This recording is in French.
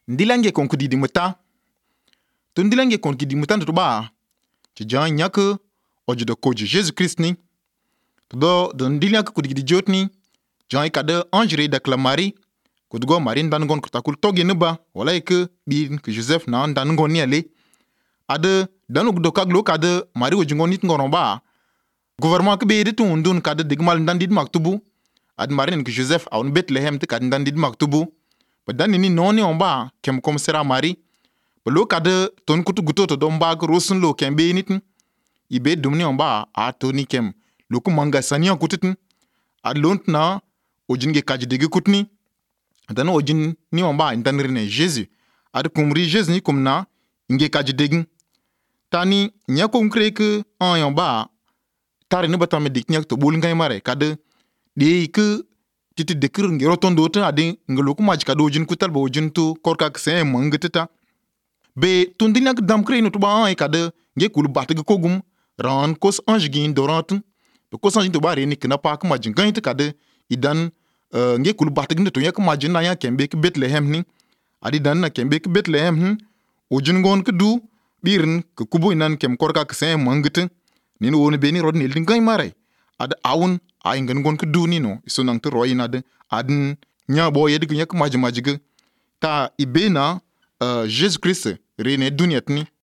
Ndilange kon kudi di muta. To ndilange kon kudi muta ndo ba. Ti jan nyake ojo de koji Jésus Christ ni. Do ndilange kudi di jot ni. Jan ikade anjre de kla Marie. Kudgo Marie ndan gon kutakul togi neba. Wala ike bin ke Joseph na ndan gon ni ale. Ade danu do kaglo kade Marie ojingon nit ngoron ba. Gouvernement ke be tu undun kade digmal ndan dit maktubu. Ad Marie ke Joseph aun Bethlehem te kade ndan dit maktubu. Dan ni noni omba kem kom sera Marie. Belo kade ton kutu guto to domba ko rosun lo kem be nitin. Ibe dumni omba a toni kem. Loku manga sanian kutitin. Ad lont na ojin ge kaji dege kutni. Dan ojin ni omba intanrine Jésus. Ad kumri Jésus ni kumna inge kaji degen. Tani nya kom kree ke an yomba tare ne batame dik nyak to bol ngay mare kade de ke titi dekir ngi roton dota ade ngaloku maj ka dojin kutal bo jin tu korka kse mangteta be tundina dam kreno to ba ay kade nge kul batge kogum ran kos anjgin dorant be kos anjin to bare ni kna pak majin gant kade idan nge kul batge to yak majin na ya kembe ke Bethlehem ni adi dan na kembe ke Bethlehem ni ojin gon ke du birin ke kubo inan kem korka kse mangte ni no woni be ni rod ni ngay mare ad awun ay ngen gon ke du ni no so nang te roy na de adn nya bo yedi gnyak majige ta ibena Jésus Christ rene duniat ni